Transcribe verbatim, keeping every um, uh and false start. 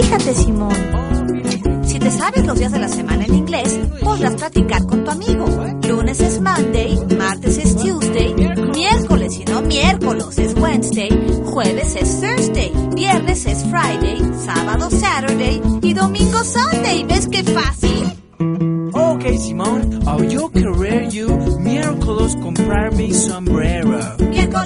Fíjate, Simón. Si te sabes los días de la semana en inglés, podrás platicar con tu amigo. Lunes es Monday, martes es Tuesday, miércoles y no miércoles es Wednesday, jueves es Thursday, viernes es Friday, sábado Saturday y domingo Sunday. ¿Ves qué fácil? Okay, Simón, I'll yo querer you miércoles comprar mi sombrero. Miércoles